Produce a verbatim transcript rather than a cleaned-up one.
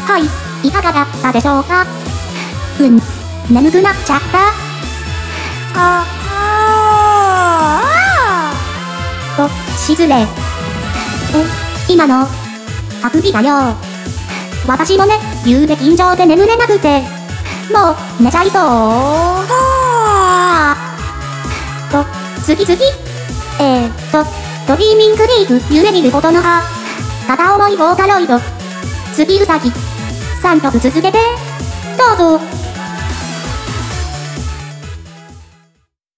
はい、いかがだったでしょうか。うん、眠くなっちゃった。ああと、失礼。え、今の、あくびだよ。私もね、ゆうべ緊張で眠れなくて、もう、寝ちゃいそう。はぁと、次々。えーっと、ドリーミングリーフ、夢見ることの葉。片思いボーカロイド。次うさぎ。さんきょく続けて、どうぞ。